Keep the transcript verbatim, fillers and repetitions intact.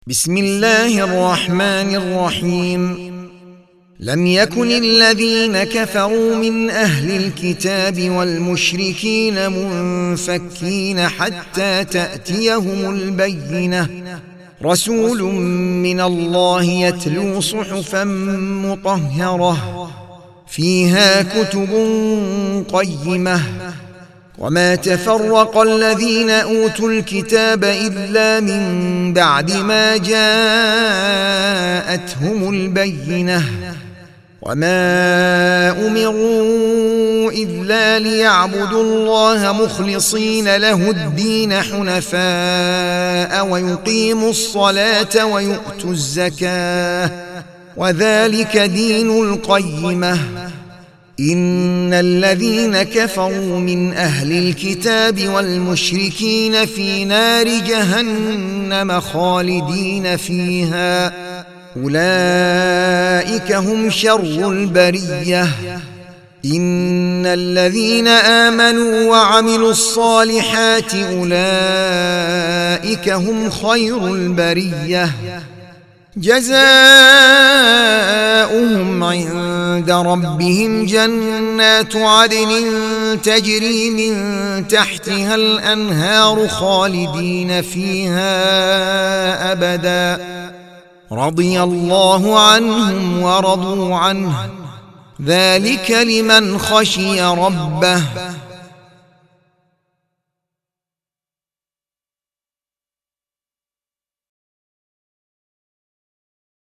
بسم الله الرحمن الرحيم. لم يكن الذين كفروا من أهل الكتاب والمشركين منفكين حتى تأتيهم البينة، رسول من الله يتلو صحفا مطهرة فيها كتب قيمة. وما تفرق الذين أوتوا الكتاب إلا من بعد ما جاءتهم البينة، وما أمروا إلا ليعبدوا الله مخلصين له الدين حنفاء ويقيموا الصلاة ويؤتوا الزكاة، وذلك دين القيمة. إن الذين كفروا من أهل الكتاب والمشركين في نار جهنم خالدين فيها، أولئك هم شر البرية. إن الذين آمنوا وعملوا الصالحات أولئك هم خير البرية، جزاؤهم عند ربهم جنات عدن تجري من تحتها الأنهار خالدين فيها أبدا، رضي الله عنهم ورضوا عنه، ذلك لمن خشي ربه.